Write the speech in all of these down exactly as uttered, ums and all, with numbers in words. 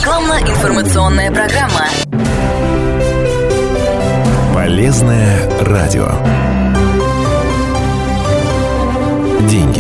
Рекламно-информационная программа. Полезное радио. Деньги.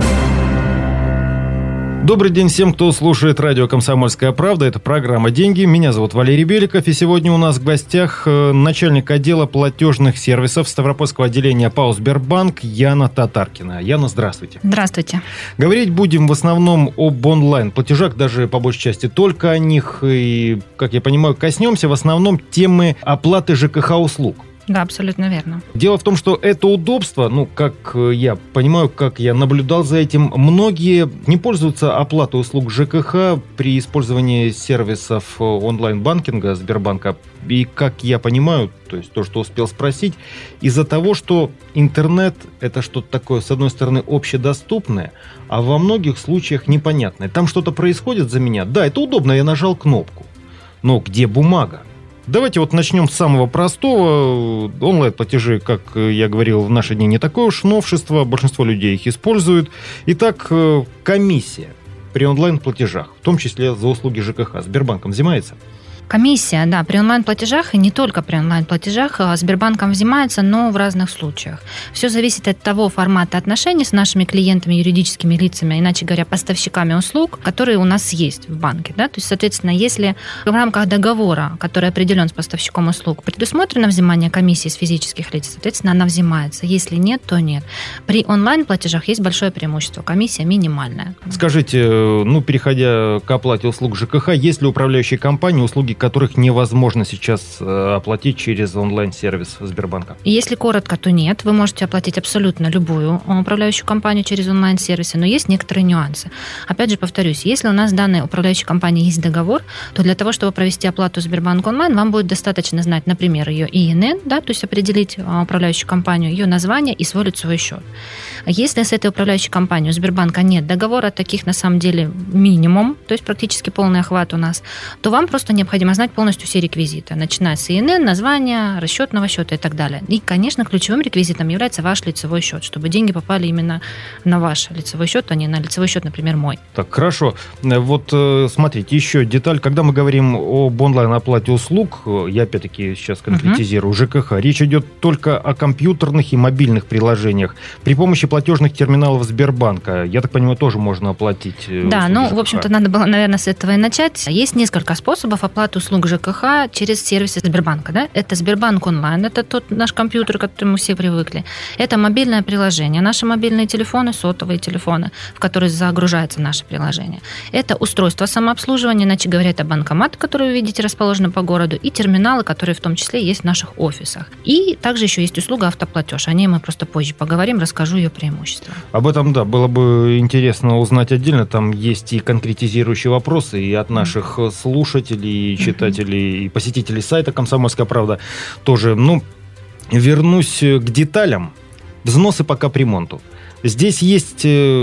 Добрый день всем, кто слушает радио «Комсомольская правда». Это программа «Деньги». Меня зовут Валерий Беликов. И сегодня у нас в гостях начальник отдела платежных сервисов Ставропольского отделения ПАО «Сбербанк» Яна Татаркина. Яна, здравствуйте. Здравствуйте. Говорить будем в основном об онлайн-платежах, даже по большей части только о них. И, как я понимаю, коснемся в основном темы оплаты ЖКХ-услуг. Да, абсолютно верно. Дело в том, что это удобство, ну, как я понимаю, как я наблюдал за этим, многие не пользуются оплатой услуг ЖКХ при использовании сервисов онлайн-банкинга Сбербанка. И, как я понимаю, то есть то, что успел спросить, из-за того, что интернет – это что-то такое, с одной стороны, общедоступное, а во многих случаях непонятное. Там что-то происходит за меня. Да, это удобно, я нажал кнопку. Но где бумага? Давайте вот начнем с самого простого. Онлайн-платежи, как я говорил, в наши дни не такое уж новшество. Большинство людей их используют. Итак, комиссия при онлайн-платежах, в том числе за услуги ЖКХ, Сбербанком взимается? Комиссия, да, при онлайн-платежах, и не только при онлайн-платежах, Сбербанком взимается, но в разных случаях. Все зависит от того формата отношений с нашими клиентами, юридическими лицами, иначе говоря, поставщиками услуг, которые у нас есть в банке. Да? То есть, соответственно, если в рамках договора, который определен с поставщиком услуг, предусмотрено взимание комиссии с физических лиц, соответственно, она взимается. Если нет, то нет. При онлайн-платежах есть большое преимущество. Комиссия минимальная. Скажите, ну, переходя к оплате услуг ЖКХ, есть ли управляющие компании, услуги которых невозможно сейчас оплатить через онлайн-сервис Сбербанка? Если коротко, то нет. Вы можете оплатить абсолютно любую управляющую компанию через онлайн-сервисы, но есть некоторые нюансы. Опять же, повторюсь, если у нас с данной управляющей компанией есть договор, то для того, чтобы провести оплату Сбербанк онлайн, вам будет достаточно знать, например, ее И Эн Эн, да, то есть определить управляющую компанию, ее название и свой лицевой счет. Если с этой управляющей компанией у Сбербанка нет договора, таких на самом деле минимум, то есть практически полный охват у нас, то вам просто необходимо знать полностью все реквизиты, начиная с И Эн Эн, названия, расчетного счета и так далее. И, конечно, ключевым реквизитом является ваш лицевой счет, чтобы деньги попали именно на ваш лицевой счет, а не на лицевой счет, например, мой. Так, хорошо. Вот смотрите, еще деталь. Когда мы говорим об онлайн-оплате услуг, я опять-таки сейчас конкретизирую, uh-huh. ЖКХ, речь идет только о компьютерных и мобильных приложениях. При помощи платежных терминалов Сбербанка, я так понимаю, тоже можно оплатить. Да, ну, ЖКХ. В общем-то, надо было, наверное, с этого и начать. Есть несколько способов оплаты услуг ЖКХ через сервисы Сбербанка. Да? Это Сбербанк онлайн, это тот наш компьютер, к которому все привыкли. Это мобильное приложение, наши мобильные телефоны, сотовые телефоны, в которые загружается наше приложение. Это устройство самообслуживания, иначе говоря, это банкомат, который вы видите расположены по городу, и терминалы, которые в том числе есть в наших офисах. И также еще есть услуга автоплатеж. О ней мы просто позже поговорим, расскажу ее преимущества. Об этом, да, было бы интересно узнать отдельно. Там есть и конкретизирующие вопросы и от наших mm-hmm. слушателей, и читателей, и посетителей сайта «Комсомольская правда» тоже. Ну, вернусь к деталям. Взносы по капремонту. Здесь есть,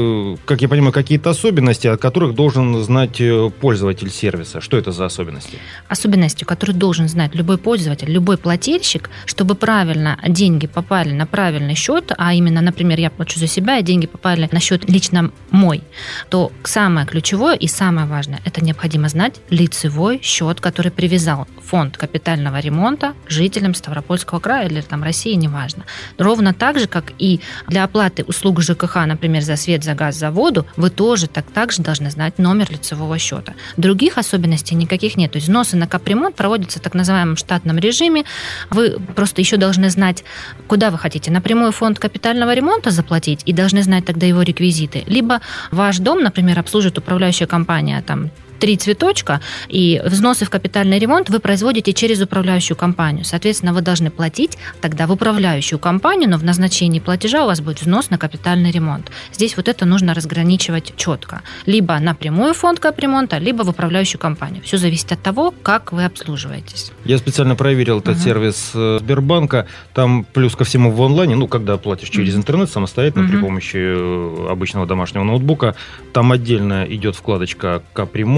как я понимаю, какие-то особенности, о которых должен знать пользователь сервиса. Что это за особенности? Особенности, которые должен знать любой пользователь, любой плательщик, чтобы правильно деньги попали на правильный счет, а именно, например, я плачу за себя, и деньги попали на счет лично мой, то самое ключевое и самое важное, это необходимо знать лицевой счет, который привязал фонд капитального ремонта жителям Ставропольского края или там России, неважно. Ровно так же, как и для оплаты услуг ЖКХ, например, за свет, за газ, за воду, вы тоже так, так же должны знать номер лицевого счета. Других особенностей никаких нет. То есть взносы на капремонт проводятся в так называемом штатном режиме. Вы просто еще должны знать, куда вы хотите. Напрямую фонд капитального ремонта заплатить и должны знать тогда его реквизиты. Либо ваш дом, например, обслужит управляющая компания, там, три цветочка, и взносы в капитальный ремонт вы производите через управляющую компанию. Соответственно, вы должны платить тогда в управляющую компанию, но в назначении платежа у вас будет взнос на капитальный ремонт. Здесь вот это нужно разграничивать четко. Либо напрямую в фонд капремонта, либо в управляющую компанию. Все зависит от того, как вы обслуживаетесь. Я специально проверил этот uh-huh. сервис Сбербанка. Там плюс ко всему в онлайне, ну, когда платишь через uh-huh. интернет самостоятельно uh-huh. при помощи обычного домашнего ноутбука, там отдельно идет вкладочка капремонт,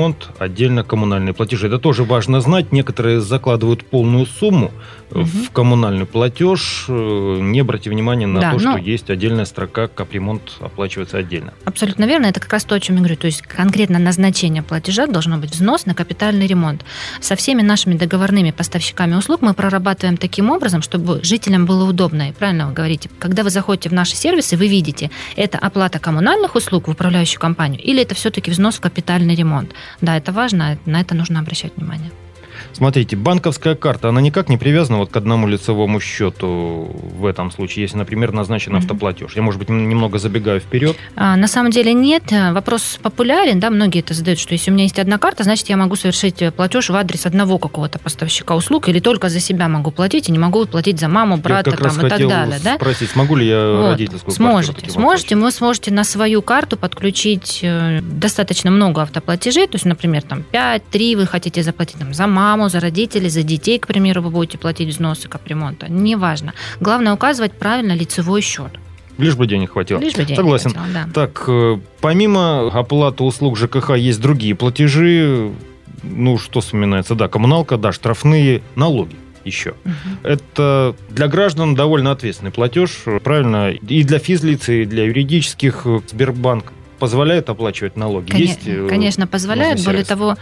капремонт, отдельно коммунальные платежи. Это тоже важно знать. Некоторые закладывают полную сумму угу. в коммунальный платеж, не обратив внимания на да, то, что есть отдельная строка, капремонт оплачивается отдельно. Абсолютно верно. Это как раз то, о чем я говорю. То есть конкретно назначение платежа должно быть взнос на капитальный ремонт. Со всеми нашими договорными поставщиками услуг мы прорабатываем таким образом, чтобы жителям было удобно. И правильно вы говорите, когда вы заходите в наши сервисы, вы видите, это оплата коммунальных услуг в управляющую компанию или это все-таки взнос в капитальный ремонт. Да, это важно, на это нужно обращать внимание. Смотрите, банковская карта, она никак не привязана вот к одному лицевому счету в этом случае, если, например, назначен mm-hmm. автоплатеж. Я, может быть, немного забегаю вперед. А, на самом деле нет. Вопрос популярен, да, многие это задают, что если у меня есть одна карта, значит, я могу совершить платеж в адрес одного какого-то поставщика услуг или только за себя могу платить и не могу платить за маму, брата там, и так далее. Да? Спросить, смогу ли я вот. родительскую сможете, карту? Сможете. Вы сможете на свою карту подключить достаточно много автоплатежей, то есть, например, там пять, три вы хотите заплатить там, за маму, за родителей, за детей, к примеру, вы будете платить взносы капремонта. Неважно. Главное указывать правильно лицевой счет. Лишь бы денег хватило. Лишь бы денег Согласен. хватило, да. Так, помимо оплаты услуг ЖКХ есть другие платежи. Ну, что вспоминается? Да, коммуналка, да, штрафные, налоги еще. Угу. Это для граждан довольно ответственный платеж, правильно? И для физлиц, и для юридических. Сбербанк позволяет оплачивать налоги? Конечно, есть, конечно позволяет. Более того,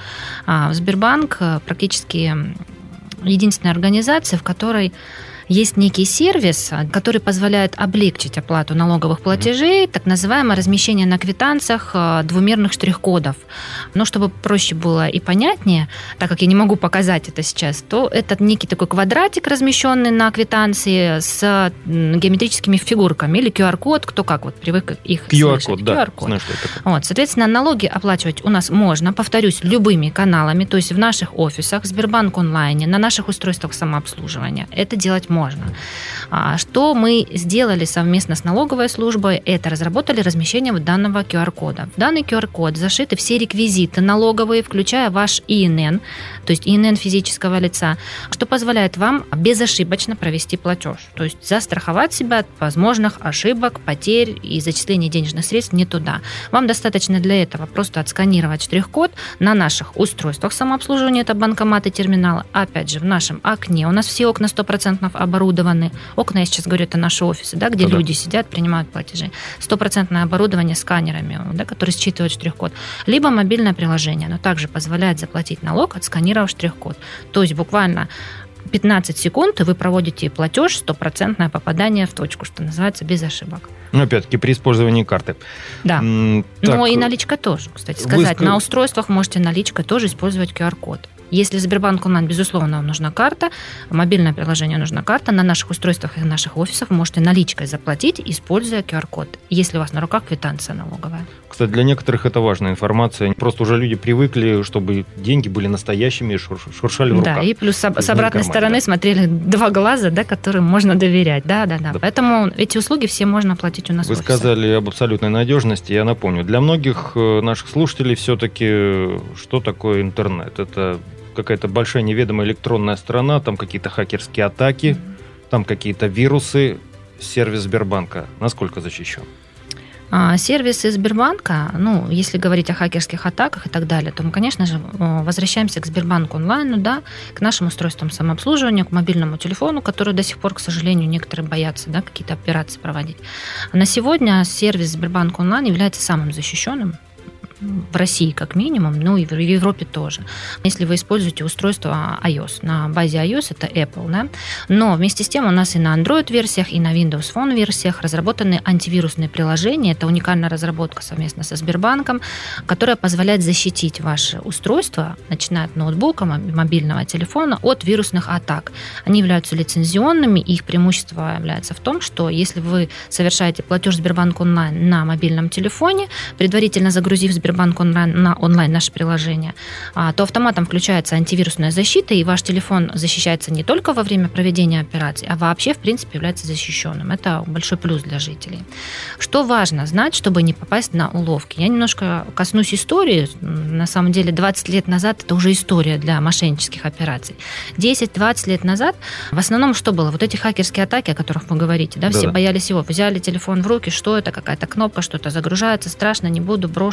Сбербанк практически единственная организация, в которой есть некий сервис, который позволяет облегчить оплату налоговых платежей, так называемое размещение на квитанциях двумерных штрих-кодов. Но чтобы проще было и понятнее, так как я не могу показать это сейчас, то это некий такой квадратик, размещенный на квитанции с геометрическими фигурками или ку ар-код, кто как вот привык их ку ар-код, слышать. Да, ку ар-код. знаю, что это такое. Вот, соответственно, налоги оплачивать у нас можно, повторюсь, любыми каналами, то есть в наших офисах, Сбербанк онлайне, на наших устройствах самообслуживания. Это делать можно. Можно. Что мы сделали совместно с налоговой службой, это разработали размещение данного ку ар-кода. В данный ку ар-код зашиты все реквизиты налоговые, включая ваш и эн эн, то есть и эн эн физического лица, что позволяет вам безошибочно провести платеж, то есть застраховать себя от возможных ошибок, потерь и зачисления денежных средств не туда. Вам достаточно для этого просто отсканировать штрих-код на наших устройствах самообслуживания, это банкоматы, терминалы, опять же в нашем окне, у нас все окна сто процентов оборудованы. Окна, я сейчас говорю, это наши офисы, да, где да, люди да. сидят, принимают платежи. Стопроцентное оборудование сканерами, да, которые считывают штрих-код. Либо мобильное приложение, оно также позволяет заплатить налог, отсканировав штрих-код. То есть буквально пятнадцать секунд, и вы проводите платеж, стопроцентное попадание в точку, что называется, без ошибок. Ну, опять-таки, при использовании карты. Да. М- Но и наличка тоже, кстати сказать. Вы... На устройствах можете наличкой тоже использовать ку ар-код. Если Сбербанк онлайн, безусловно, вам нужна карта, мобильное приложение нужна карта, на наших устройствах и наших офисах вы можете наличкой заплатить, используя ку ар-код, если у вас на руках квитанция налоговая. Кстати, для некоторых это важная информация. Просто уже люди привыкли, чтобы деньги были настоящими и шуршали в руках. Да, и плюс с обратной кармане, стороны да. смотрели два глаза, да, которым можно доверять. Да, да, да, да. Поэтому эти услуги все можно оплатить у нас Вы в офисе. сказали об абсолютной надежности. Я напомню, для многих наших слушателей все-таки что такое интернет? Это какая-то большая неведомая электронная страна, там какие-то хакерские атаки, mm-hmm. там какие-то вирусы. Сервис Сбербанка насколько защищен? Сервисы Сбербанка, ну, если говорить о хакерских атаках и так далее, то мы, конечно же, возвращаемся к Сбербанку онлайн, да, к нашим устройствам самообслуживания, к мобильному телефону, который до сих пор, к сожалению, некоторые боятся, да, какие-то операции проводить. На сегодня сервис Сбербанк онлайн является самым защищенным в России как минимум, ну и в Европе тоже. Если вы используете устройство iOS, на базе iOS это Apple, да, но вместе с тем у нас и на Android-версиях, и на Windows Phone-версиях разработаны антивирусные приложения. Это уникальная разработка совместно со Сбербанком, которая позволяет защитить ваше устройство, начиная от ноутбука, мобильного телефона, от вирусных атак. Они являются лицензионными, и их преимущество является в том, что если вы совершаете платеж Сбербанк онлайн на мобильном телефоне, предварительно загрузив Сбербанк Сбербанк онлайн, на онлайн наше приложение, то автоматом включается антивирусная защита, и ваш телефон защищается не только во время проведения операций, а вообще, в принципе, является защищенным. Это большой плюс для жителей. Что важно знать, чтобы не попасть на уловки? Я немножко коснусь истории. На самом деле, двадцать лет назад это уже история для мошеннических операций. десять-двадцать лет назад в основном что было? Вот эти хакерские атаки, о которых вы говорите, да, все Да-да. боялись его. Взяли телефон в руки, что это, какая-то кнопка, что-то загружается, страшно, не буду, брошу и так далее.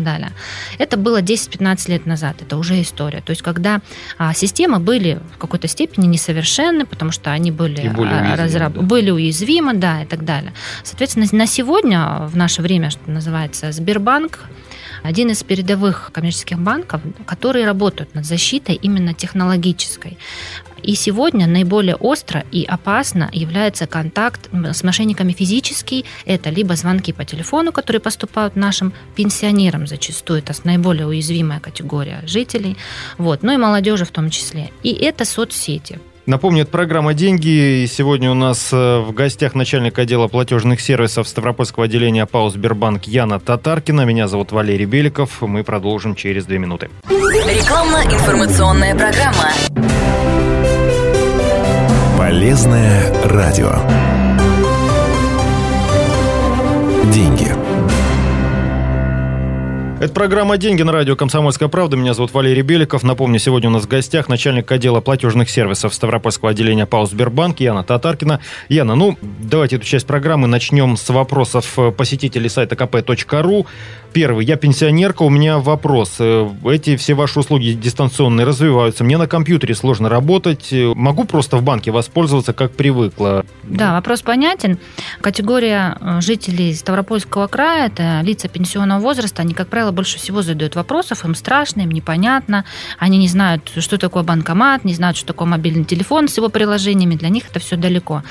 далее. Это было десять-пятнадцать лет назад, это уже история. То есть когда а, системы были в какой-то степени несовершенны, потому что они были, уязвимы, разраб... да. были уязвимы, да, и так далее. Соответственно, на сегодня, в наше время, что называется, Сбербанк один из передовых коммерческих банков, которые работают над защитой именно технологической. И сегодня наиболее остро и опасно является контакт с мошенниками физический. Это либо звонки по телефону, которые поступают нашим пенсионерам зачастую. Это наиболее уязвимая категория жителей. Вот. Ну и молодежи в том числе. И это соцсети. Напомню, это программа «Деньги». И сегодня у нас в гостях начальник отдела платежных сервисов Ставропольского отделения ПАО «Сбербанк» Яна Татаркина. Меня зовут Валерий Беликов. Мы продолжим через две минуты. Рекламно-информационная программа. Полезное радио. Деньги. Это программа «Деньги» на радио «Комсомольская правда». Меня зовут Валерий Беликов. Напомню, сегодня у нас в гостях начальник отдела платежных сервисов Ставропольского отделения ПАО «Сбербанк» Яна Татаркина. Яна, ну, давайте эту часть программы начнем с вопросов посетителей сайта ка пэ точка ру. Первый. Я пенсионерка, у меня вопрос. Эти все ваши услуги дистанционные развиваются. Мне на компьютере сложно работать. Могу просто в банке воспользоваться, как привыкла? Да, вопрос понятен. Категория жителей Ставропольского края – это лица пенсионного возраста. Они, как правило, больше всего задают вопросов. Им страшно, им непонятно. Они не знают, что такое банкомат, не знают, что такое мобильный телефон с его приложениями. Для них это все далеко.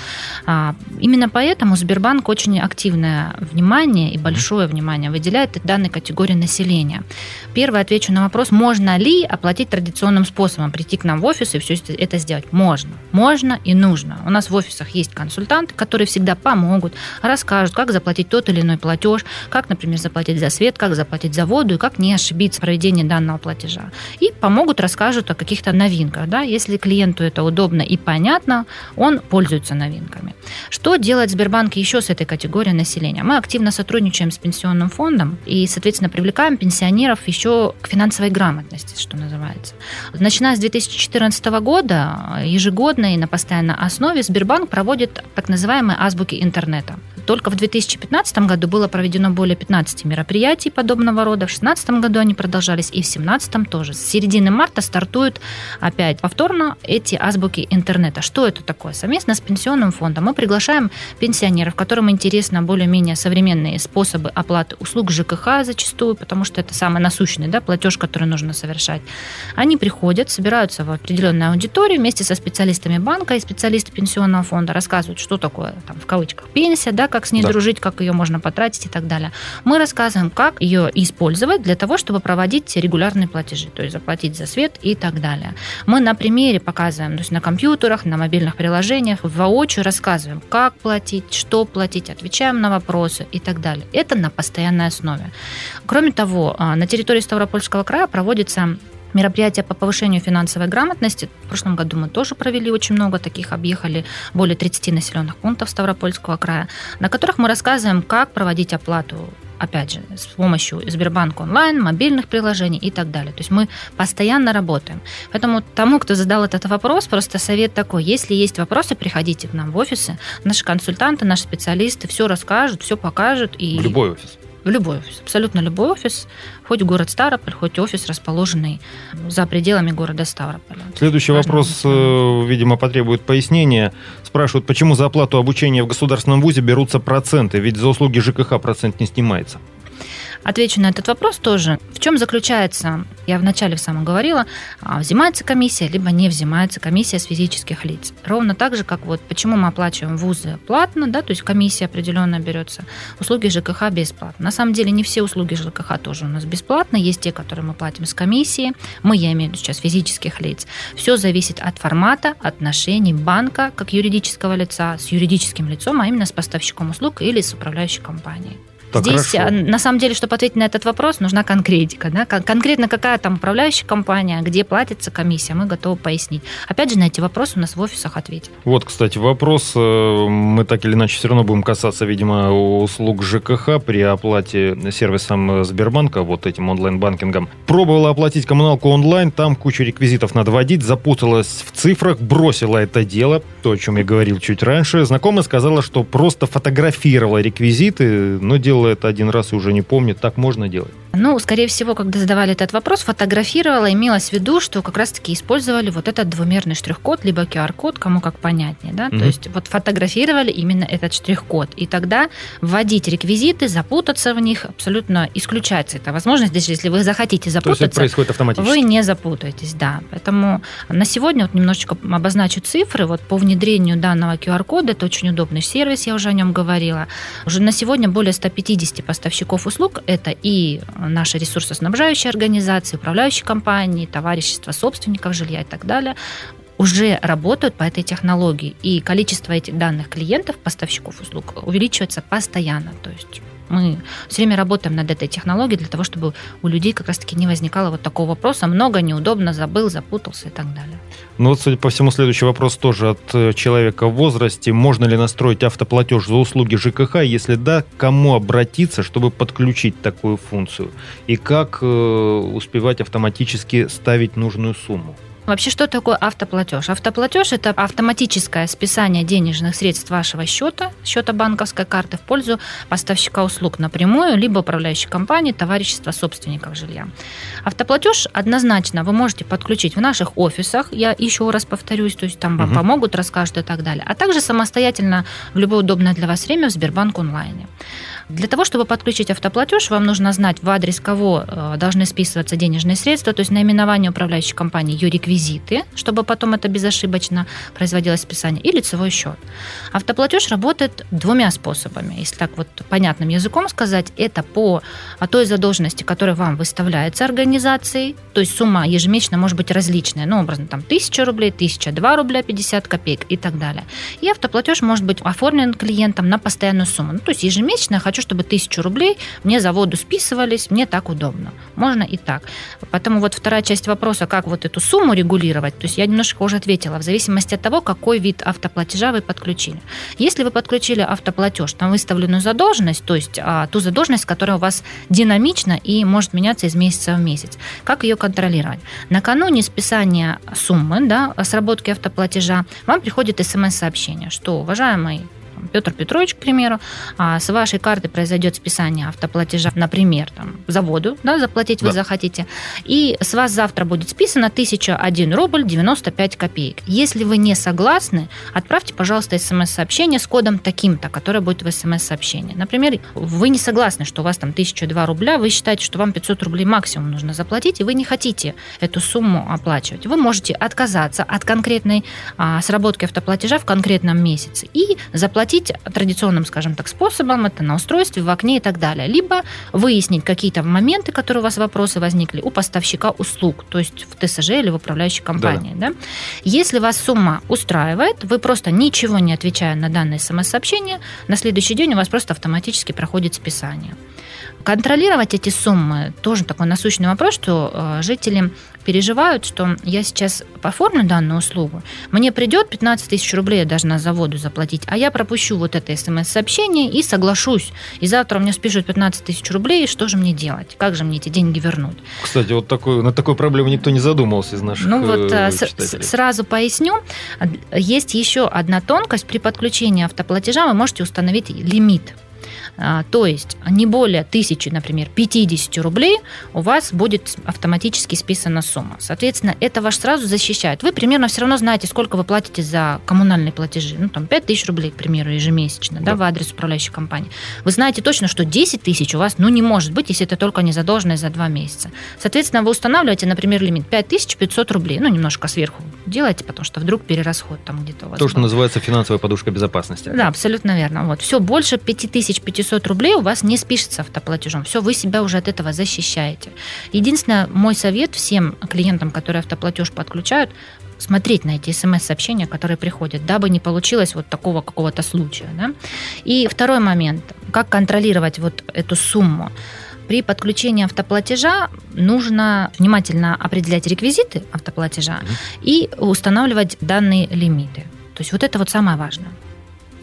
Именно поэтому Сбербанк очень активное внимание и большое внимание выделяет данной категории населения. Первый, отвечу на вопрос, можно ли оплатить традиционным способом, прийти к нам в офис и все это сделать? Можно. Можно и нужно. У нас в офисах есть консультанты, которые всегда помогут, расскажут, как заплатить тот или иной платеж, как, например, заплатить за свет, как заплатить за воду и как не ошибиться в проведении данного платежа. И помогут, расскажут о каких-то новинках. Да? Если клиенту это удобно и понятно, он пользуется новинками. Что делает Сбербанк еще с этой категорией населения? Мы активно сотрудничаем с пенсионным фондом и, соответственно, привлекаем пенсионеров еще к финансовой грамотности, что называется. Начиная с две тысячи четырнадцатого года ежегодно и на постоянной основе Сбербанк проводит так называемые азбуки интернета. Только в две тысячи пятнадцатом году было проведено более пятнадцати мероприятий подобного рода, в две тысячи шестнадцатом году они продолжались, и в две тысячи семнадцатом тоже. С середины марта стартуют опять повторно эти азбуки интернета. Что это такое? Совместно с пенсионным фондом мы приглашаем пенсионеров, которым интересно более-менее современные способы оплаты услуг ЖКХ зачастую, потому что это самый насущный, да, платеж, который нужно совершать. Они приходят, собираются в определенную аудиторию вместе со специалистами банка и специалисты пенсионного фонда, рассказывают, что такое, там, в кавычках, пенсия, да, как с ней да. дружить, как ее можно потратить и так далее. Мы рассказываем, как ее использовать для того, чтобы проводить регулярные платежи, то есть заплатить за свет и так далее. Мы на примере показываем, то есть на компьютерах, на мобильных приложениях, воочию рассказываем, как платить, что платить, отвечаем на вопросы и так далее. Это на постоянной основе. Кроме того, на территории Ставропольского края проводится мероприятия по повышению финансовой грамотности. В прошлом году мы тоже провели очень много таких, объехали более тридцати населенных пунктов Ставропольского края, на которых мы рассказываем, как проводить оплату, опять же, с помощью Сбербанк онлайн, мобильных приложений и так далее. То есть мы постоянно работаем. Поэтому тому, кто задал этот вопрос, просто совет такой: если есть вопросы, приходите к нам в офисы. Наши консультанты, наши специалисты все расскажут, все покажут. И... В любой офис. В любой офис, абсолютно любой офис, хоть город Ставрополь, хоть офис, расположенный за пределами города Ставрополя. Следующий Важно вопрос, быть. видимо, потребует пояснения. Спрашивают, почему за оплату обучения в государственном вузе берутся проценты, ведь за услуги ЖКХ процент не снимается. Отвечу на этот вопрос тоже. В чем заключается, я вначале в самом говорила, взимается комиссия, либо не взимается комиссия с физических лиц. Ровно так же, как вот почему мы оплачиваем вузы платно, да, то есть комиссия определенно берется, услуги ЖКХ бесплатно. На самом деле не все услуги ЖКХ тоже у нас бесплатно, есть те, которые мы платим с комиссией, мы, я имею в виду сейчас физических лиц. Все зависит от формата отношений банка как юридического лица с юридическим лицом, а именно с поставщиком услуг или с управляющей компанией. Так, Здесь, хорошо. на самом деле, чтобы ответить на этот вопрос, нужна конкретика. Да? Конкретно какая там управляющая компания, где платится комиссия, мы готовы пояснить. Опять же, на эти вопросы у нас в офисах ответят. Вот, кстати, вопрос. Мы так или иначе все равно будем касаться, видимо, услуг ЖКХ при оплате сервисом Сбербанка, вот этим онлайн-банкингом. Пробовала оплатить коммуналку онлайн, там кучу реквизитов надо вводить, запуталась в цифрах, бросила это дело, то, о чем я говорил чуть раньше. Знакомая сказала, что просто фотографировала реквизиты, но делала это один раз и уже не помнит. Так можно делать? Ну, скорее всего, когда задавали этот вопрос, фотографировала, имелось в виду, что как раз-таки использовали вот этот двумерный штрих-код, либо ку ар-код, кому как понятнее, да, mm-hmm. то есть вот фотографировали именно этот штрих-код, и тогда вводить реквизиты, запутаться в них абсолютно исключается эта возможность, даже если вы захотите запутаться, то есть это происходит автоматически. Вы не запутаетесь, да. Поэтому на сегодня вот немножечко обозначу цифры, вот по внедрению данного ку ар-кода, это очень удобный сервис, я уже о нем говорила, уже на сегодня более ста пятидесяти поставщиков услуг, это и наши ресурсоснабжающие организации, управляющие компании, товарищества собственников жилья и так далее, уже работают по этой технологии. И количество этих данных клиентов, поставщиков услуг увеличивается постоянно. То есть мы все время работаем над этой технологией для того, чтобы у людей как раз-таки не возникало вот такого вопроса: много, неудобно, забыл, запутался и так далее. Ну вот, судя по всему, следующий вопрос тоже от человека в возрасте. Можно ли настроить автоплатеж за услуги ЖКХ? Если да, к кому обратиться, чтобы подключить такую функцию? И как э, успевать автоматически ставить нужную сумму? Вообще, что такое автоплатеж? Автоплатеж – это автоматическое списание денежных средств вашего счета, счета банковской карты в пользу поставщика услуг напрямую, либо управляющей компании, товарищества собственников жилья. Автоплатеж однозначно вы можете подключить в наших офисах, я еще раз повторюсь, то есть там вам угу. помогут, расскажут и так далее, а также самостоятельно в любое удобное для вас время в Сбербанк онлайне. Для того, чтобы подключить автоплатеж, вам нужно знать, в адрес кого должны списываться денежные средства, то есть наименование управляющей компании, ее реквизиты, чтобы потом это безошибочно производилось списание, и лицевой счет. Автоплатеж работает двумя способами. Если так вот понятным языком сказать, это по той задолженности, которая вам выставляется организацией, то есть сумма ежемесячно может быть различная, ну, образно, там, тысяча рублей, тысяча два рубля пятьдесят копеек и так далее. И автоплатеж может быть оформлен клиентом на постоянную сумму. Ну, то есть ежемесячно я хочу, чтобы тысячу рублей мне за воду списывались, мне так удобно. Можно и так. Поэтому вот вторая часть вопроса, как вот эту сумму регулировать, то есть я немножко уже ответила, в зависимости от того, какой вид автоплатежа вы подключили. Если вы подключили автоплатеж на выставленную задолженность, то есть а, ту задолженность, которая у вас динамична и может меняться из месяца в месяц, как ее контролировать? Накануне списания суммы, да, сработки автоплатежа, вам приходит смс-сообщение, что, уважаемый Петр Петрович, к примеру, с вашей карты произойдет списание автоплатежа, например, там, за воду, да, заплатить вы да. захотите, и с вас завтра будет списано тысяча один рубль девяносто пять копеек. Если вы не согласны, отправьте, пожалуйста, смс-сообщение с кодом таким-то, которое будет в смс-сообщении. Например, вы не согласны, что у вас там тысяча два рубля, вы считаете, что вам пятьсот рублей максимум нужно заплатить, и вы не хотите эту сумму оплачивать. Вы можете отказаться от конкретной а, сработки автоплатежа в конкретном месяце и заплатить традиционным, скажем так, способом, это на устройстве, в окне и так далее. Либо выяснить какие-то моменты, которые у вас вопросы возникли у поставщика услуг, то есть в ТСЖ или в управляющей компании. Да. Да? Если вас сумма устраивает, вы просто ничего не отвечая на данное смс-сообщение, на следующий день у вас просто автоматически проходит списание. Контролировать эти суммы тоже такой насущный вопрос, что жители переживают, что я сейчас оформлю данную услугу, мне придет пятнадцать тысяч рублей, я должна за воду заплатить, а я пропущу вот это смс-сообщение и соглашусь. И завтра мне спишут пятнадцать тысяч рублей, и что же мне делать? Как же мне эти деньги вернуть? Кстати, вот такой, над такой проблемой никто не задумывался из наших ну, вот, читателей. С- сразу поясню. Есть еще одна тонкость. При подключении автоплатежа вы можете установить лимит. То есть не более тысячи, например, пятьдесят рублей у вас будет автоматически списана сумма. Соответственно, это вас сразу защищает. Вы примерно все равно знаете, сколько вы платите за коммунальные платежи. Ну, там пять тысяч рублей, к примеру, ежемесячно, да, да, в адрес управляющей компании. Вы знаете точно, что десять тысяч у вас, ну, не может быть, если это только не задолженность за два месяца. Соответственно, вы устанавливаете, например, лимит пять тысяч пятьсот рублей. Ну, немножко сверху делайте, потому что вдруг перерасход там где-то у вас. То, был. Что называется финансовая подушка безопасности. Да, абсолютно верно. Вот. Все больше пять тысяч пятьсот рублей у вас не спишется автоплатежом. Все, вы себя уже от этого защищаете. Единственное, мой совет всем клиентам, которые автоплатеж подключают, смотреть на эти смс-сообщения, которые приходят, дабы не получилось вот такого какого-то случая. Да? И второй момент. Как контролировать вот эту сумму? При подключении автоплатежа нужно внимательно определять реквизиты автоплатежа mm-hmm. и устанавливать данные лимиты. То есть вот это вот самое важное.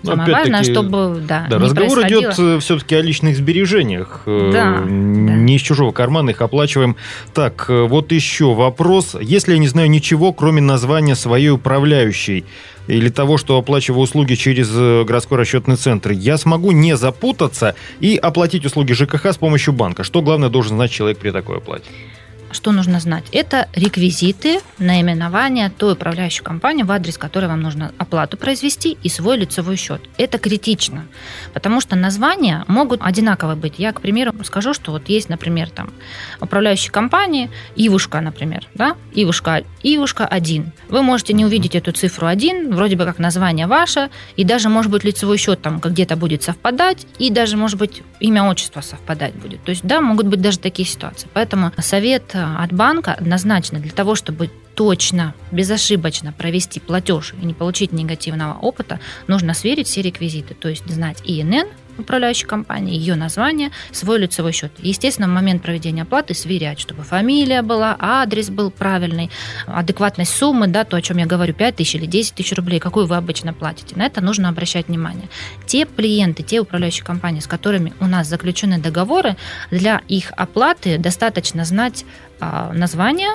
Самое важное, чтобы да, да, не разговор происходило. идет все-таки о личных сбережениях. Да, не да. из чужого кармана их оплачиваем. Так, вот еще вопрос. Если я не знаю ничего, кроме названия своей управляющей или того, что оплачиваю услуги через городской расчетный центр, я смогу не запутаться и оплатить услуги ЖКХ с помощью банка? Что главное должен знать человек при такой оплате? Что нужно знать? Это реквизиты, наименование той управляющей компании, в адрес которой вам нужно оплату произвести, и свой лицевой счет. Это критично, потому что названия могут одинаково быть. Я, к примеру, скажу, что вот есть, например, там управляющая компания Ивушка, например, да? Ивушка, Ивушка один. Вы можете не увидеть эту цифру один, вроде бы как название ваше, и даже, может быть, лицевой счет там где-то будет совпадать, и даже, может быть, имя, отчество совпадать будет. То есть, да, могут быть даже такие ситуации. Поэтому совет от банка однозначно для того, чтобы точно, безошибочно провести платеж и не получить негативного опыта, нужно сверить все реквизиты, то есть знать И Н Н управляющей компании, ее название, свой лицевой счет. Естественно, в момент проведения оплаты сверять, чтобы фамилия была, адрес был правильный, адекватность суммы, да, то, о чем я говорю, пять тысяч или десять тысяч рублей, какую вы обычно платите. На это нужно обращать внимание. Те клиенты, те управляющие компании, с которыми у нас заключены договоры, для их оплаты достаточно знать а, название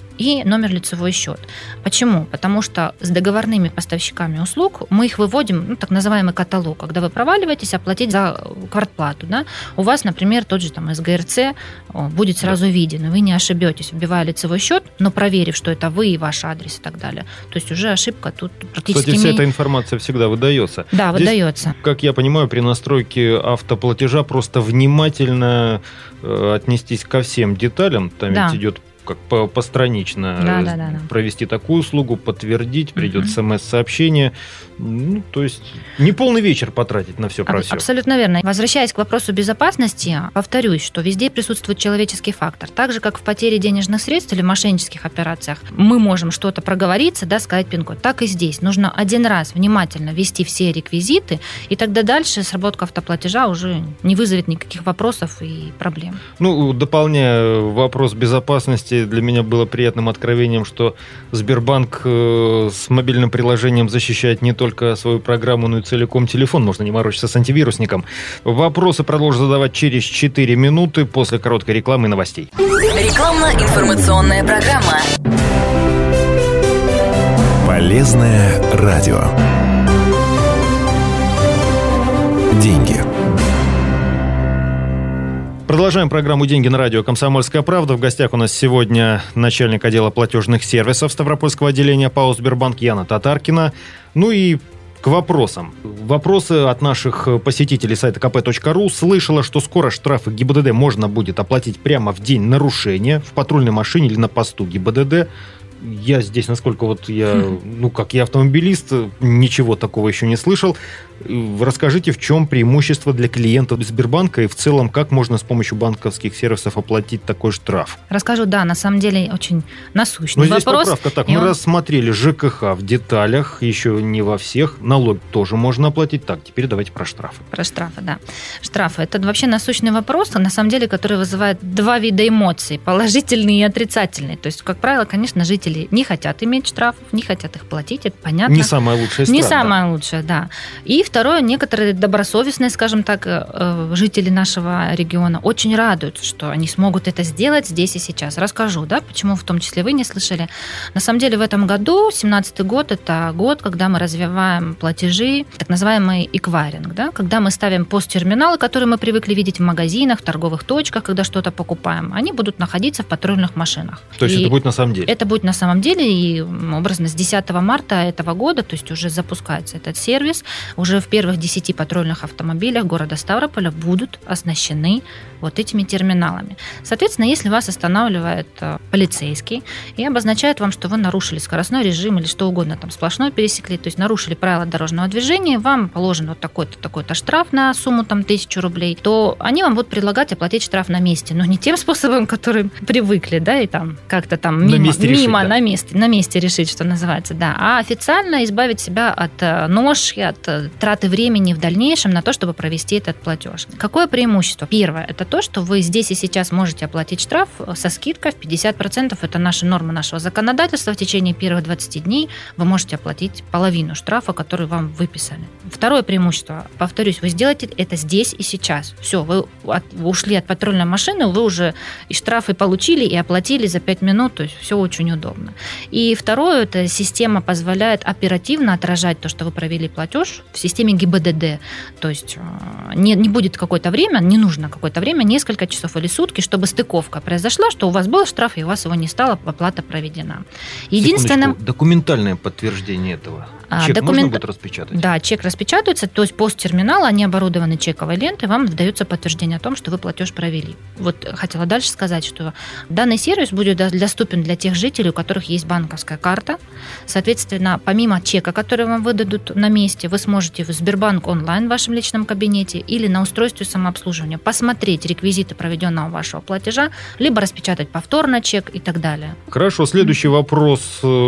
и номер лицевой счет. Почему? Потому что с договорными поставщиками услуг мы их выводим, ну, так называемый каталог, когда вы проваливаетесь оплатить за квартплату. Да? У вас, например, тот же там С Г Р Ц будет сразу да. виден, и вы не ошибетесь, вбивая лицевой счет, но проверив, что это вы и ваш адрес и так далее. То есть уже ошибка тут практически... Кстати, вся не... эта информация всегда выдается. Да, Здесь, выдается. Как я понимаю, при настройке автоплатежа просто внимательно э, отнестись ко всем деталям. Там да. ведь идет как постранично да, да, да, да. провести такую услугу, подтвердить, придет угу. смс-сообщение. Ну, то есть не полный вечер потратить на все про все. Абсолютно верно. Возвращаясь к вопросу безопасности, повторюсь, что везде присутствует человеческий фактор. Так же, как в потере денежных средств или в мошеннических операциях мы можем что-то проговориться, да, сказать пин-код. Так и здесь. Нужно один раз внимательно ввести все реквизиты, и тогда дальше сработка автоплатежа уже не вызовет никаких вопросов и проблем. Ну, дополняя вопрос безопасности, для меня было приятным откровением, что Сбербанк с мобильным приложением защищает не только свою программу, но и целиком телефон. Можно не морочиться с антивирусником. Вопросы продолжу задавать через четыре минуты после короткой рекламы и новостей. Рекламно-информационная программа. Полезное радио. Деньги. Продолжаем программу «Деньги» на радио «Комсомольская правда». В гостях у нас сегодня начальник отдела платежных сервисов Ставропольского отделения ПАО «Сбербанк» Яна Татаркина. Ну и к вопросам. Вопросы от наших посетителей сайта ка пэ точка ру. Слышала, что скоро штрафы ГИБДД можно будет оплатить прямо в день нарушения в патрульной машине или на посту ГИБДД. Я здесь, насколько вот я, ну, как я автомобилист, ничего такого еще не слышал. Расскажите, в чем преимущество для клиентов Сбербанка и в целом, как можно с помощью банковских сервисов оплатить такой штраф? Расскажу, да, на самом деле очень насущный Но здесь вопрос. поправка так, И мы он... рассмотрели ЖКХ в деталях, еще не во всех, налог тоже можно оплатить. Так, теперь давайте про штрафы. Про штрафы, да. Штрафы – это вообще насущный вопрос, на самом деле, который вызывает два вида эмоций, положительные и отрицательные. То есть, как правило, конечно, жители не хотят иметь штрафов, не хотят их платить, это понятно. Не самая лучшая страна. Не самая лучшая, да. И второе, некоторые добросовестные, скажем так, жители нашего региона очень радуются, что они смогут это сделать здесь и сейчас. Расскажу, да, почему в том числе вы не слышали. На самом деле в этом году, семнадцатый год, это год, когда мы развиваем платежи, так называемый эквайринг, да, когда мы ставим посттерминалы, которые мы привыкли видеть в магазинах, в торговых точках, когда что-то покупаем, они будут находиться в патрульных машинах. То есть и это будет на самом деле? Это будет на самом деле, и образно с десятого марта этого года, то есть уже запускается этот сервис, уже в первых десяти патрульных автомобилях города Ставрополя будут оснащены вот этими терминалами. Соответственно, если вас останавливает полицейский и обозначает вам, что вы нарушили скоростной режим или что угодно, там сплошной пересекли, то есть нарушили правила дорожного движения, вам положен вот такой-то, такой-то штраф на сумму там тысячу рублей, то они вам будут предлагать оплатить штраф на месте, но не тем способом, которым привыкли, да, и там как-то там мимо, решить, мимо на месте, на месте решить, что называется, да. А официально избавить себя от ноши, от траты времени в дальнейшем на то, чтобы провести этот платеж. Какое преимущество? Первое, это то, что вы здесь и сейчас можете оплатить штраф со скидкой в пятьдесят процентов. Это наша норма нашего законодательства. В течение первых двадцати дней вы можете оплатить половину штрафа, который вам выписали. Второе преимущество, повторюсь, вы сделаете это здесь и сейчас. Все, вы, от, вы ушли от патрульной машины, вы уже и штрафы получили, и оплатили за пять минут, то есть все очень удобно. И второе, эта система позволяет оперативно отражать то, что вы провели платеж в системе ГИБДД. То есть не, не будет какое-то время, не нужно какое-то время, несколько часов или сутки, чтобы стыковка произошла, что у вас был штраф, и у вас его не стало, оплата проведена. Единственное... Документальное подтверждение этого. Чек Документ... можно будет распечатать? Да, чек распечатывается, то есть посттерминал, они оборудованы чековой лентой, вам выдается подтверждение о том, что вы платеж провели. Вот хотела дальше сказать, что данный сервис будет доступен для тех жителей, у которых есть банковская карта. Соответственно, помимо чека, который вам выдадут на месте, вы сможете в Сбербанк онлайн в вашем личном кабинете или на устройстве самообслуживания посмотреть реквизиты проведенного вашего платежа, либо распечатать повторно чек и так далее. Хорошо, следующий вопрос.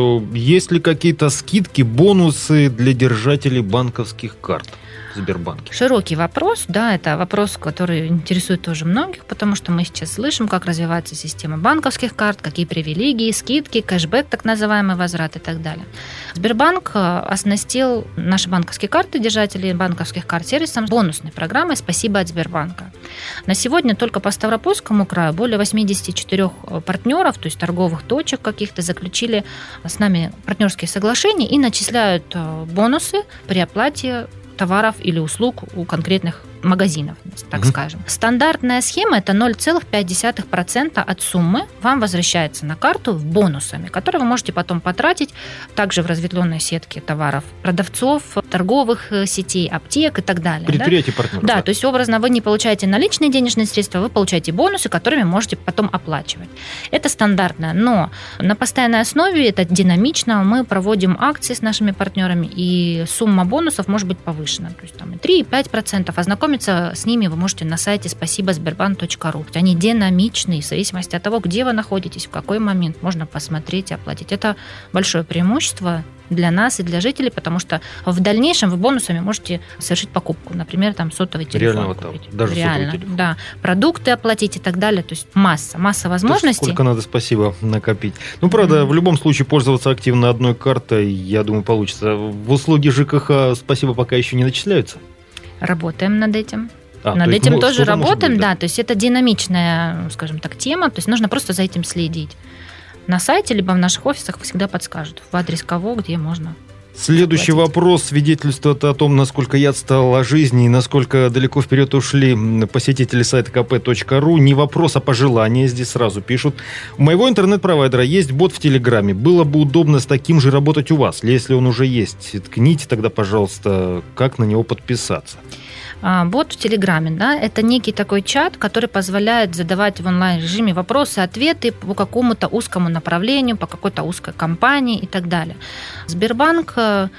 Есть ли какие-то скидки, бонусы для держателей банковских карт в Сбербанке? Широкий вопрос, да, это вопрос, который интересует тоже многих, потому что мы сейчас слышим, как развивается система банковских карт, какие привилегии, скидки, кэшбэк, так называемый возврат и так далее. Сбербанк оснастил наши банковские карты, держателей банковских карт сервисом бонусной программой «Спасибо от Сбербанка». На сегодня только по Ставропольскому краю более восемьдесят четыре партнеров, то есть торговых точек каких-то, заключили с нами партнерские соглашения и начисляют бонусы при оплате товаров или услуг у конкретных магазинов, так угу. скажем. Стандартная схема – это ноль целых пять десятых процента от суммы вам возвращается на карту бонусами, которые вы можете потом потратить также в разветвленной сетке товаров продавцов, торговых сетей, аптек и так далее. Предприятий да? партнеров. Да, то есть образно вы не получаете наличные денежные средства, вы получаете бонусы, которыми можете потом оплачивать. Это стандартно, но на постоянной основе это динамично. Мы проводим акции с нашими партнерами, и сумма бонусов может быть повышена. То есть там и три, и пять процентов. Ознакомиться с ними вы можете на сайте спасибо сбербанк точка ру. Они динамичные, в зависимости от того, где вы находитесь, в какой момент можно посмотреть и оплатить. Это большое преимущество для нас и для жителей, потому что в дальнейшем вы бонусами можете совершить покупку, например, там сотовый телефон Реально, купить. Вот даже Реально, сотовый телефон. Да, продукты оплатить и так далее, то есть масса, масса возможностей. Сколько надо спасибо накопить. Ну, правда, mm-hmm. в любом случае пользоваться активно одной картой, я думаю, получится. В услуги ЖКХ спасибо пока еще не начисляются. Работаем над этим. А, над то этим есть, тоже работаем, быть, да. да, то есть это динамичная, скажем так, тема, то есть нужно просто за этим следить. На сайте, либо в наших офисах всегда подскажут, в адрес кого, где можно. Следующий оплатить. вопрос свидетельствует о том, насколько я отстал о жизни и насколько далеко вперед ушли посетители сайта ка пэ точка ру. Не вопрос, а пожелание, здесь сразу пишут. У моего интернет-провайдера есть бот в Телеграме. Было бы удобно с таким же работать у вас. Если он уже есть, ткните тогда, пожалуйста, как на него подписаться. Бот в Телеграме, да, это некий такой чат, который позволяет задавать в онлайн-режиме вопросы, ответы по какому-то узкому направлению, по какой-то узкой компании и так далее. Сбербанк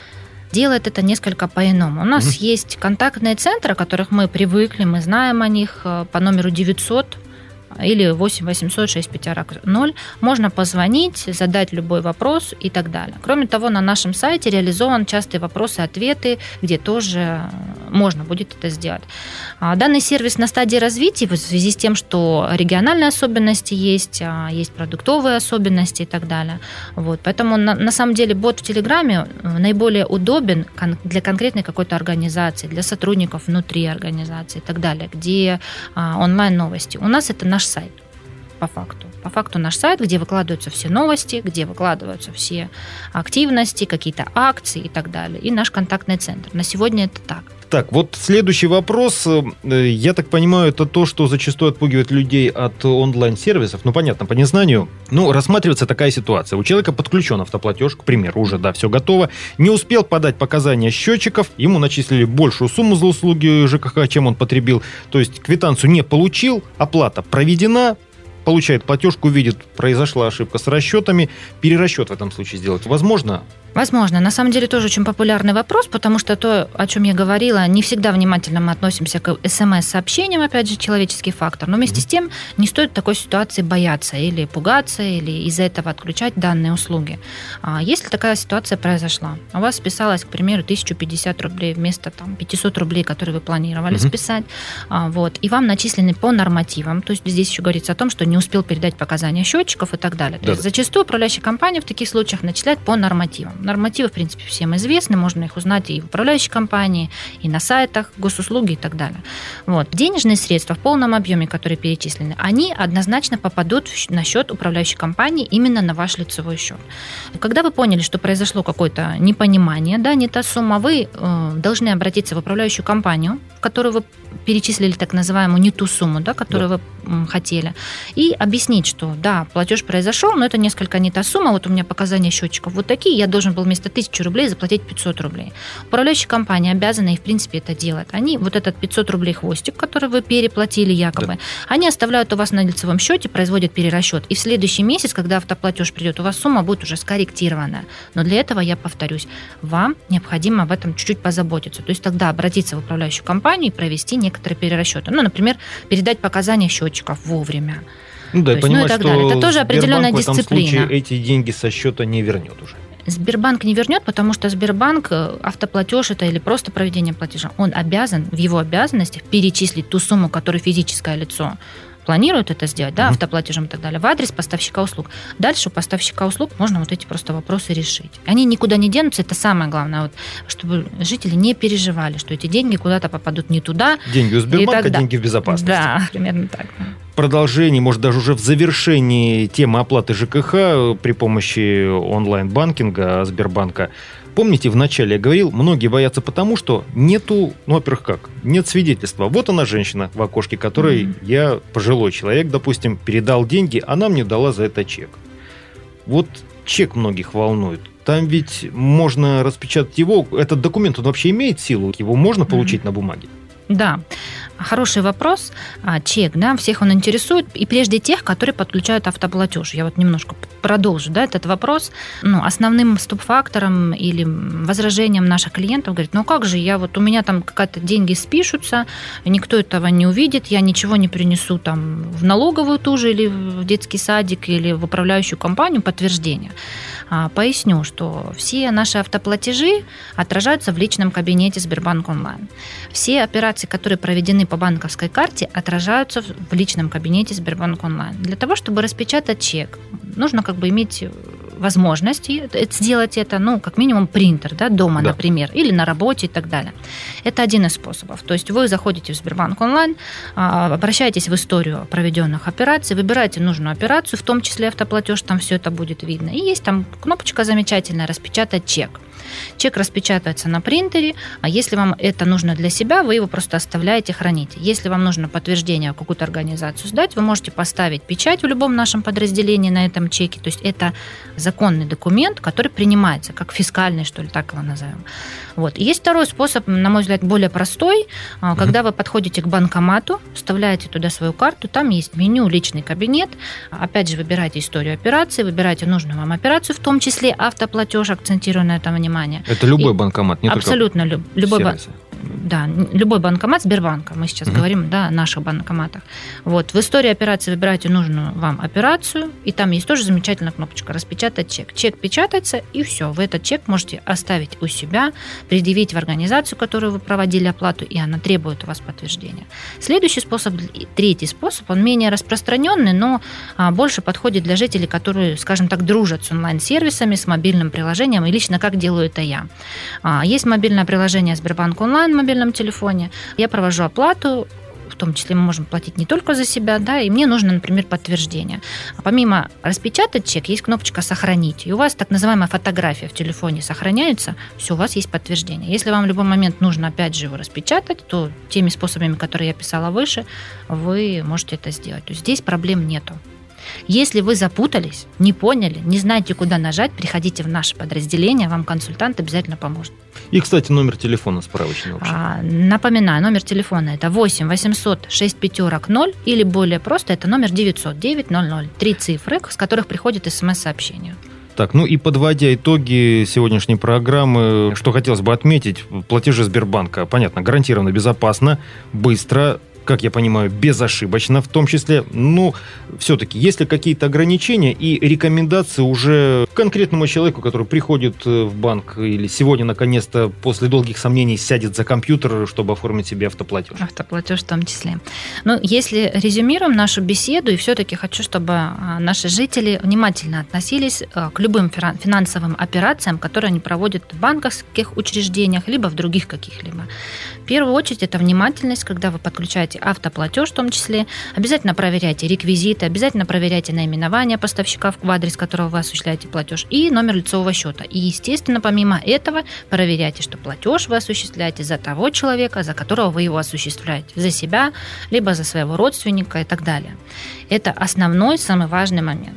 делает это несколько по-иному. У нас mm-hmm. есть контактные центры, о которых мы привыкли, мы знаем о них по номеру девятьсот или восемь восемьсот шесть пятьсот ноль. Можно позвонить, задать любой вопрос и так далее. Кроме того, на нашем сайте реализован частые вопросы-ответы, где тоже можно будет это сделать. Данный сервис на стадии развития в связи с тем, что региональные особенности есть, есть продуктовые особенности и так далее. Вот. Поэтому на, на самом деле бот в Телеграме наиболее удобен для конкретной какой-то организации, для сотрудников внутри организации и так далее, где онлайн-новости. У нас это наш сайт, по факту. По факту наш сайт, где выкладываются все новости, где выкладываются все активности, какие-то акции и так далее. И наш контактный центр. На сегодня это так. Так, вот следующий вопрос. Я так понимаю, это то, что зачастую отпугивает людей от онлайн-сервисов. Ну, понятно, по незнанию. Ну, рассматривается такая ситуация. У человека подключен автоплатеж, к примеру, уже, да, все готово. Не успел подать показания счетчиков, ему начислили большую сумму за услуги ЖКХ, чем он потребил. То есть квитанцию не получил, оплата проведена, получает платежку, видит, произошла ошибка с расчетами, перерасчет в этом случае сделать возможно? Возможно. На самом деле тоже очень популярный вопрос, потому что то, о чем я говорила, не всегда внимательно мы относимся к смс-сообщениям, опять же, человеческий фактор. Но вместе mm-hmm. с тем не стоит такой ситуации бояться или пугаться, или из-за этого отключать данные услуги. Если такая ситуация произошла, у вас списалось, к примеру, тысяча пятьдесят рублей вместо там, пятьсот рублей, которые вы планировали mm-hmm. списать, вот, и вам начислены по нормативам, то есть здесь еще говорится о том, что не успел передать показания счетчиков и так далее. То да, есть да. зачастую управляющая компания в таких случаях начисляет по нормативам. Нормативы, в принципе, всем известны, можно их узнать и в управляющей компании, и на сайтах, госуслуги и так далее. Вот. Денежные средства в полном объеме, которые перечислены, они однозначно попадут на счет управляющей компании, именно на ваш лицевой счет. Когда вы поняли, что произошло какое-то непонимание, да, не та сумма, вы э, должны обратиться в управляющую компанию, в которую вы перечислили так называемую не ту сумму, да, которую да. вы хотели, и объяснить, что да, платеж произошел, но это несколько не та сумма, вот у меня показания счетчиков вот такие, я должен был вместо тысячи рублей заплатить пятьсот рублей. Управляющая компания обязана и, в принципе, это делать. Они вот этот пятьсот рублей хвостик, который вы переплатили якобы, да. они оставляют у вас на лицевом счете, производят перерасчет, и в следующий месяц, когда автоплатеж придет, у вас сумма будет уже скорректированная. Но для этого, я повторюсь, вам необходимо об этом чуть-чуть позаботиться. То есть тогда обратиться в управляющую компанию и провести некоторые перерасчеты. Ну, например, передать показания счетчиков вовремя. Ну да, я есть, понимаю, ну, и так что далее. Это тоже определенная Сбербанк дисциплина. в этом случае эти деньги со счета не вернет уже. Сбербанк не вернет, потому что Сбербанк, автоплатеж это или просто проведение платежа, он обязан, в его обязанностях перечислить ту сумму, которую физическое лицо планирует это сделать, да, автоплатежем и так далее, в адрес поставщика услуг. Дальше у поставщика услуг можно вот эти просто вопросы решить. Они никуда не денутся, это самое главное, вот, чтобы жители не переживали, что эти деньги куда-то попадут не туда. Деньги у Сбербанка, деньги в безопасности. Да, примерно так. Продолжение, может, даже уже в завершении темы оплаты ЖКХ при помощи онлайн-банкинга Сбербанка. Помните, вначале я говорил, многие боятся потому, что нету, ну, во-первых, как? Нет свидетельства. Вот она, женщина в окошке, которой mm-hmm. я, пожилой человек, допустим, передал деньги, она мне дала за это чек. Вот чек многих волнует. Там ведь можно распечатать его. Этот документ, он вообще имеет силу? Его можно получить mm-hmm. на бумаге? Да, хороший вопрос. Чек, да, всех он интересует, и прежде тех, которые подключают автоплатеж. Я вот немножко продолжу, да, этот вопрос. Ну, основным стоп-фактором или возражением наших клиентов говорит, ну как же, я вот, у меня там какие-то деньги спишутся, никто этого не увидит, я ничего не принесу там в налоговую ту же, или в детский садик, или в управляющую компанию подтверждение. Поясню, что все наши автоплатежи отражаются в личном кабинете Сбербанк онлайн. Все операции, которые проведены по банковской карте, отражаются в личном кабинете Сбербанк онлайн. Для того, чтобы распечатать чек, нужно как бы иметь возможность сделать это, ну, как минимум принтер, да, дома, да. например, или на работе и так далее. Это один из способов. То есть вы заходите в Сбербанк онлайн, обращаетесь в историю проведенных операций, выбираете нужную операцию, в том числе автоплатеж, там все это будет видно. И есть там кнопочка замечательная «Распечатать чек». Чек распечатывается на принтере, а если вам это нужно для себя, вы его просто оставляете, храните. Если вам нужно подтверждение в какую-то организацию сдать, вы можете поставить печать в любом нашем подразделении на этом чеке. То есть это законный документ, который принимается, как фискальный, что ли, так его назовем. Вот. И есть второй способ, на мой взгляд, более простой. Когда вы подходите к банкомату, вставляете туда свою карту, там есть меню «Личный кабинет». Опять же, выбираете историю операции, выбираете нужную вам операцию, в том числе автоплатеж, акцентирую на этом внимание. Это любой и банкомат, не абсолютно только любой банк. Да, любой банкомат Сбербанка, мы сейчас uh-huh. говорим, да, о наших банкоматах. Вот, в истории операции выбираете нужную вам операцию, и там есть тоже замечательная кнопочка «Распечатать чек». Чек печатается, и все, вы этот чек можете оставить у себя, предъявить в организацию, которую вы проводили оплату, и она требует у вас подтверждения. Следующий способ, третий способ, он менее распространенный, но больше подходит для жителей, которые, скажем так, дружат с онлайн-сервисами, с мобильным приложением, и лично как делаю это я. Есть мобильное приложение Сбербанк онлайн, в мобильном телефоне. Я провожу оплату, в том числе мы можем платить не только за себя, да, и мне нужно, например, подтверждение. Помимо распечатать чек, есть кнопочка «Сохранить», и у вас так называемая фотография в телефоне сохраняется, все, у вас есть подтверждение. Если вам в любой момент нужно, опять же, его распечатать, то теми способами, которые я писала выше, вы можете это сделать. То есть здесь проблем нету. Если вы запутались, не поняли, не знаете, куда нажать, приходите в наше подразделение, вам консультант обязательно поможет. И, кстати, номер телефона справочный вообще. А, напоминаю, номер телефона это восемь восемьсот шесть пятерок ноль или более просто это номер девятьсот девять ноль ноль. Три цифры, с которых приходит смс-сообщение. Так, ну и подводя итоги сегодняшней программы, что хотелось бы отметить, платежи Сбербанка, понятно, гарантированно безопасно, быстро, как я понимаю, безошибочно в том числе. Ну, все-таки, есть ли какие-то ограничения и рекомендации уже конкретному человеку, который приходит в банк или сегодня, наконец-то, после долгих сомнений сядет за компьютер, чтобы оформить себе автоплатеж? Автоплатеж в том числе. Ну, если резюмируем нашу беседу, и все-таки хочу, чтобы наши жители внимательно относились к любым финансовым операциям, которые они проводят в банковских учреждениях, либо в других каких-либо. В первую очередь, это внимательность, когда вы подключаете автоплатеж в том числе. Обязательно проверяйте реквизиты, обязательно проверяйте наименование поставщика, в адрес которого вы осуществляете платеж, и номер лицевого счета. И, естественно, помимо этого, проверяйте, что платеж вы осуществляете за того человека, за которого вы его осуществляете. За себя, либо за своего родственника и так далее. Это основной, самый важный момент.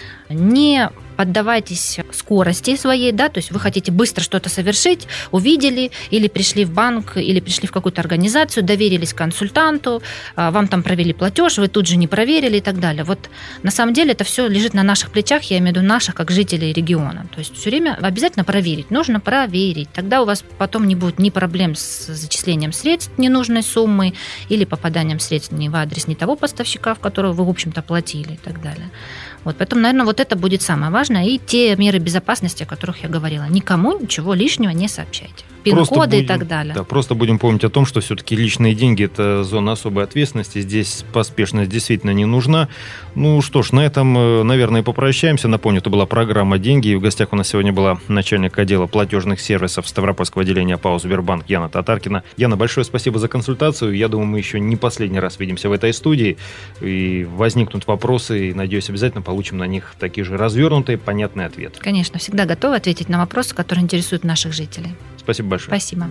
Не поддавайтесь скорости своей, да, то есть вы хотите быстро что-то совершить, увидели, или пришли в банк, или пришли в какую-то организацию, доверились консультанту, вам там провели платеж, вы тут же не проверили и так далее. Вот на самом деле это все лежит на наших плечах, я имею в виду наших, как жителей региона. То есть все время обязательно проверить, нужно проверить. Тогда у вас потом не будет ни проблем с зачислением средств ненужной суммы или попаданием средств не в адрес не того поставщика, в которого вы, в общем-то, платили и так далее. Вот, поэтому, наверное, вот это будет самое важное. И те меры безопасности, о которых я говорила. Никому ничего лишнего не сообщайте. Пин-коды и так далее. Да, просто будем помнить о том, что все-таки личные деньги – это зона особой ответственности. Здесь поспешность действительно не нужна. Ну что ж, на этом, наверное, и попрощаемся. Напомню, это была программа «Деньги». И в гостях у нас сегодня была начальник отдела платежных сервисов Ставропольского отделения ПАО «Сбербанк» Яна Татаркина. Яна, большое спасибо за консультацию. Я думаю, мы еще не последний раз видимся в этой студии. И возникнут вопросы, и, надеюсь, обязательно получим на них такие же развернутые, понятные ответы. Конечно, всегда готовы ответить на вопросы, которые интересуют наших жителей. Спасибо большое. Спасибо.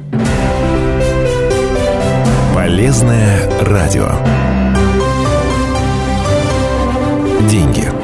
Полезное радио. Деньги.